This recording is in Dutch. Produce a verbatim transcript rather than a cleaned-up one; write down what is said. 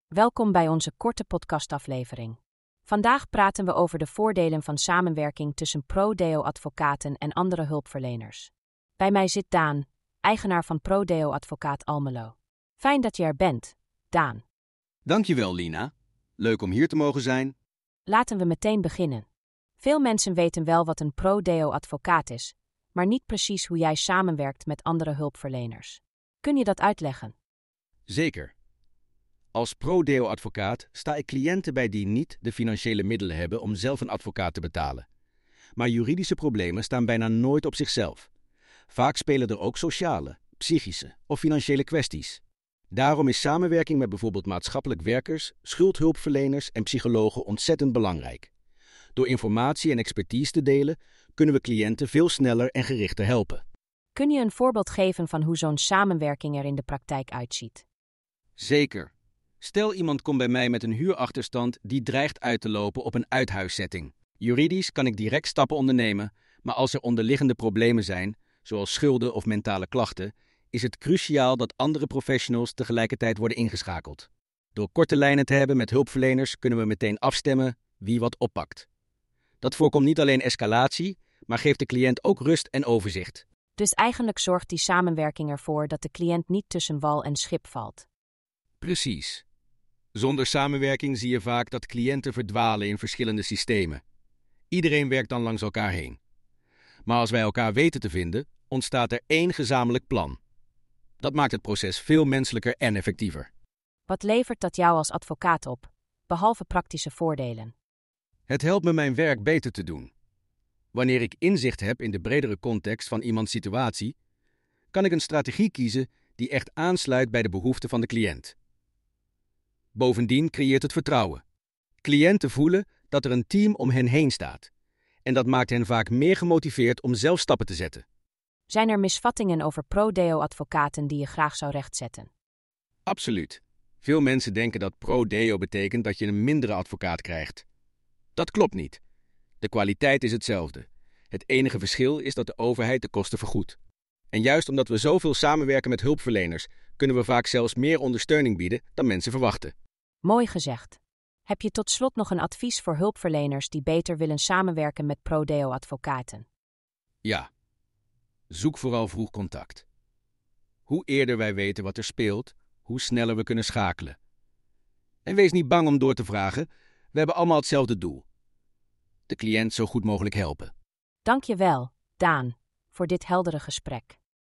Welkom bij onze korte podcastaflevering. Vandaag praten we over de voordelen van samenwerking tussen Prodeo-advocaten en andere hulpverleners. Bij mij zit Daan, eigenaar van Prodeo Advocaat Almelo. Fijn dat je er bent, Daan. Dankjewel, Lina. Leuk om hier te mogen zijn. Laten we meteen beginnen. Veel mensen weten wel wat een Prodeo-advocaat is, maar niet precies hoe jij samenwerkt met andere hulpverleners. Kun je dat uitleggen? Zeker. Als Prodeo-advocaat sta ik cliënten bij die niet de financiële middelen hebben om zelf een advocaat te betalen. Maar juridische problemen staan bijna nooit op zichzelf. Vaak spelen er ook sociale, psychische of financiële kwesties. Daarom is samenwerking met bijvoorbeeld maatschappelijk werkers, schuldhulpverleners en psychologen ontzettend belangrijk. Door informatie en expertise te delen, kunnen we cliënten veel sneller en gerichter helpen. Kun je een voorbeeld geven van hoe zo'n samenwerking er in de praktijk uitziet? Zeker. Stel iemand komt bij mij met een huurachterstand die dreigt uit te lopen op een uithuiszetting. Juridisch kan ik direct stappen ondernemen, maar als er onderliggende problemen zijn, zoals schulden of mentale klachten, is het cruciaal dat andere professionals tegelijkertijd worden ingeschakeld. Door korte lijnen te hebben met hulpverleners kunnen we meteen afstemmen wie wat oppakt. Dat voorkomt niet alleen escalatie, maar geeft de cliënt ook rust en overzicht. Dus eigenlijk zorgt die samenwerking ervoor dat de cliënt niet tussen wal en schip valt. Precies. Zonder samenwerking zie je vaak dat cliënten verdwalen in verschillende systemen. Iedereen werkt dan langs elkaar heen. Maar als wij elkaar weten te vinden, ontstaat er één gezamenlijk plan. Dat maakt het proces veel menselijker en effectiever. Wat levert dat jou als advocaat op, behalve praktische voordelen? Het helpt me mijn werk beter te doen. Wanneer ik inzicht heb in de bredere context van iemands situatie, kan ik een strategie kiezen die echt aansluit bij de behoeften van de cliënt. Bovendien creëert het vertrouwen. Cliënten voelen dat er een team om hen heen staat. En dat maakt hen vaak meer gemotiveerd om zelf stappen te zetten. Zijn er misvattingen over Prodeo-advocaten die je graag zou rechtzetten? Absoluut. Veel mensen denken dat Prodeo betekent dat je een mindere advocaat krijgt. Dat klopt niet. De kwaliteit is hetzelfde. Het enige verschil is dat de overheid de kosten vergoedt. En juist omdat we zoveel samenwerken met hulpverleners, kunnen we vaak zelfs meer ondersteuning bieden dan mensen verwachten. Mooi gezegd. Heb je tot slot nog een advies voor hulpverleners die beter willen samenwerken met Prodeo-advocaten? Ja. Zoek vooral vroeg contact. Hoe eerder wij weten wat er speelt, hoe sneller we kunnen schakelen. En wees niet bang om door te vragen, we hebben allemaal hetzelfde doel. De cliënt zo goed mogelijk helpen. Dank je wel, Daan, voor dit heldere gesprek.